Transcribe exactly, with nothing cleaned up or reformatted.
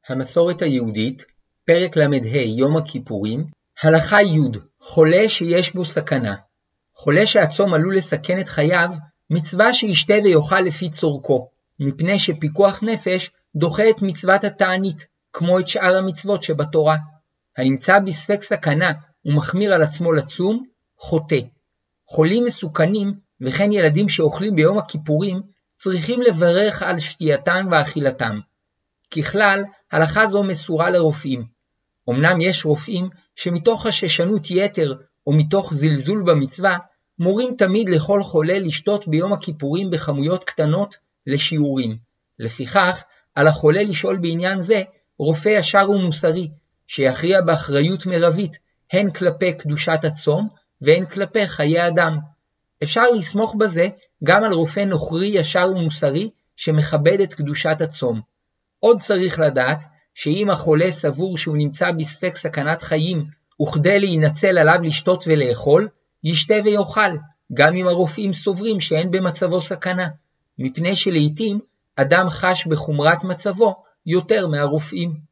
המסורת היהודית, פרק למ"ה יום הכיפורים, הלכה י' חולה שיש בו סכנה. חולה שהצום עלול לסכן את חייו, מצווה שישתה ויאכל לפי צורכו, מפני שפיקוח נפש דוחה את מצוות התענית, כמו את שאר המצוות שבתורה. הנמצא בספק סכנה ומחמיר על עצמו לצום, חוטא. חולים מסוכנים וכן ילדים שאוכלים ביום הכיפורים צריכים לברך על שתייתם ואכילתם. ככלל, הלכה זו מסורה לרופאים. אמנם יש רופאים שמתוך חששנות יתר או מתוך זלזול במצווה, מורים תמיד לכל חולה לשתות ביום הכיפורים בכמויות קטנות לשיעורים. לפיכך, על החולה לשאול בעניין זה רופא ישר ומוסרי, שיכריע באחריות מרבית, הן כלפי קדושת הצום והן כלפי חיי אדם. אפשר לסמוך בזה גם על רופא נוכרי ישר ומוסרי שמכבד את קדושת הצום. עוד צריך לדעת שאם החולה סבור שהוא נמצא בספק סכנת חיים וכדי להינצל עליו לשתות ולאכול, ישתה ויאכל, גם אם הרופאים סוברים שאין במצבו סכנה, מפני שלעיתים אדם חש בחומרת מצבו יותר מהרופאים.